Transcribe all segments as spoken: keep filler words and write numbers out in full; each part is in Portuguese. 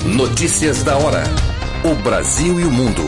Notícias da hora. O Brasil e o mundo.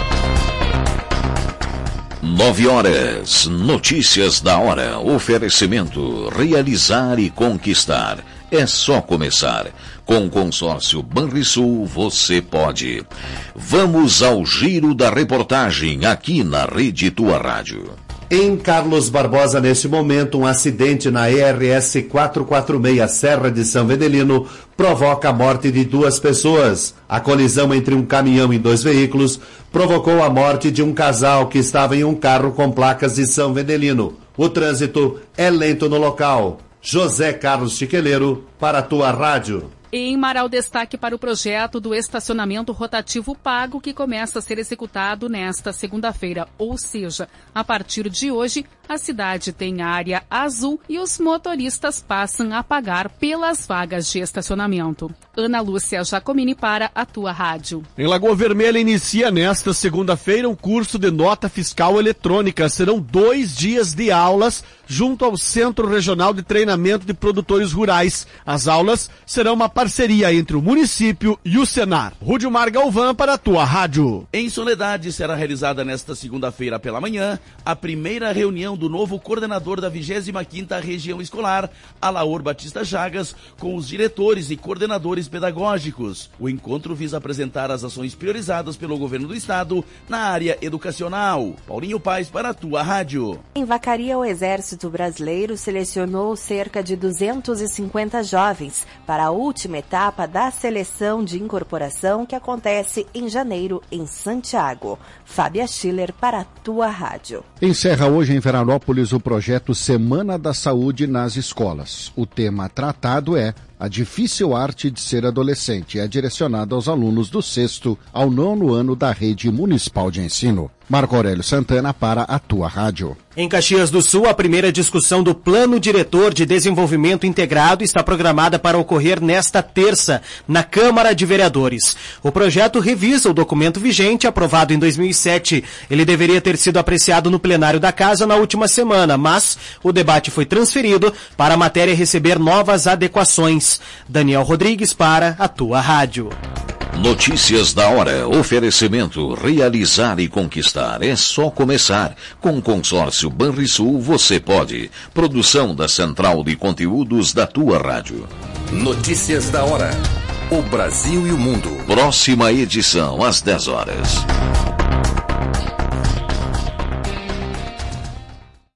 Nove horas. Notícias da hora. Oferecimento. Realizar e conquistar. É só começar. Com o consórcio Banrisul você pode. Vamos ao giro da reportagem aqui na Rede Tua Rádio. Em Carlos Barbosa, neste momento, um acidente na E R S quatrocentos e quarenta e seis, Serra de São Vendelino, provoca a morte de duas pessoas. A colisão entre um caminhão e dois veículos provocou a morte de um casal que estava em um carro com placas de São Vendelino. O trânsito é lento no local. José Carlos Chiqueleiro, para a Tua Rádio. Em Marau, destaque para o projeto do estacionamento rotativo pago que começa a ser executado nesta segunda-feira. Ou seja, a partir de hoje, a cidade tem área azul e os motoristas passam a pagar pelas vagas de estacionamento. Ana Lúcia Jacomini para a Tua Rádio. Em Lagoa Vermelha inicia nesta segunda-feira um curso de nota fiscal eletrônica. Serão dois dias de aulas junto ao Centro Regional de Treinamento de Produtores Rurais. As aulas serão uma parceria entre o município e o Senar. Rudimar Galvão para a Tua Rádio. Em Soledade será realizada nesta segunda-feira pela manhã a primeira reunião do novo coordenador da vigésima quinta Região Escolar, Alaor Batista Chagas, com os diretores e coordenadores pedagógicos. O encontro visa apresentar as ações priorizadas pelo governo do estado na área educacional. Paulinho Paes para a Tua Rádio. Em Vacaria, o Exército Brasileiro selecionou cerca de duzentos e cinquenta jovens para a última etapa da seleção de incorporação que acontece em janeiro em Santiago. Fábia Schiller para a Tua Rádio. Encerra hoje em Veranópolis o projeto Semana da Saúde nas Escolas. O tema tratado é a difícil arte de ser adolescente. É direcionado aos alunos do sexto ao nono ano da rede municipal de ensino. Marco Aurélio Santana para a Tua Rádio. Em Caxias do Sul, a primeira discussão do Plano Diretor de Desenvolvimento Integrado está programada para ocorrer nesta terça, na Câmara de Vereadores. O projeto revisa o documento vigente, aprovado em dois mil e sete. Ele deveria ter sido apreciado no plenário da Casa na última semana, mas o debate foi transferido para a matéria receber novas adequações. Daniel Rodrigues para a Tua Rádio. Notícias da hora. Oferecimento. Realizar e conquistar. É só começar. Com o consórcio Banrisul você pode. Produção da Central de Conteúdos da Tua Rádio. Notícias da hora. O Brasil e o mundo. Próxima edição às dez horas.